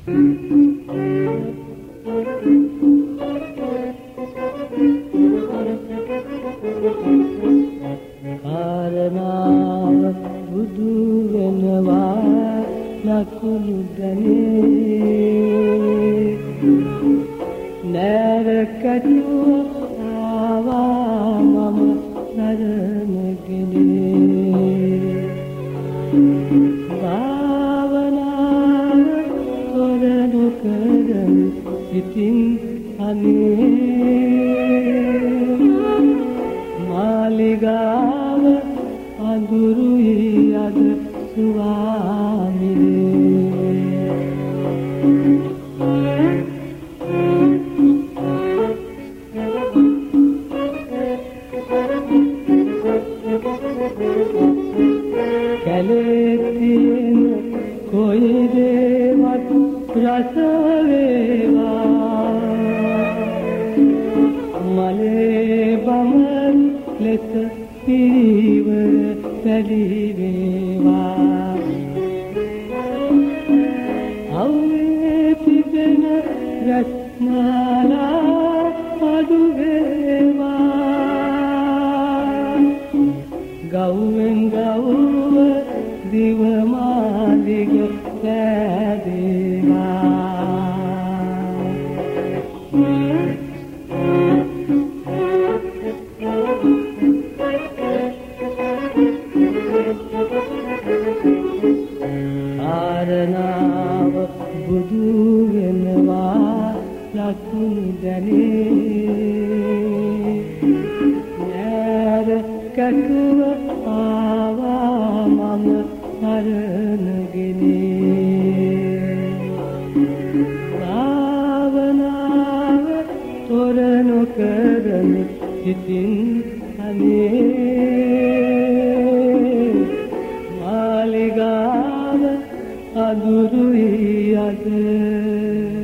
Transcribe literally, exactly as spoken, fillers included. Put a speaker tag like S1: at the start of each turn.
S1: කාරණාව බුදු වෙනවා ලකුණු දැනේ නැරකටුව ආවා මම සරණගෙනේ භාවනාව තොරණු කරන ඉතින් අනේ මාලිගාව අඳුරුයි අද සුවාමිනේ කැලේ තියෙන කොයි දේවත් රස වේවා මලේ බමන් ලෙස පිරිවර පැලි වේවා අවුවේ තිබෙන රත්නාලා අඩු වේවා ගව්වෙන් ගව්ව දිව මාලිග පැදේවා කාරණාව බුදු වෙනවා ලකුණු දැනේ නැර කටුව ආවා මම සරණගෙනේ භාවනාව තොරණු කරන ඉතින් අනේ මාලිගාව අඳුරුයි අද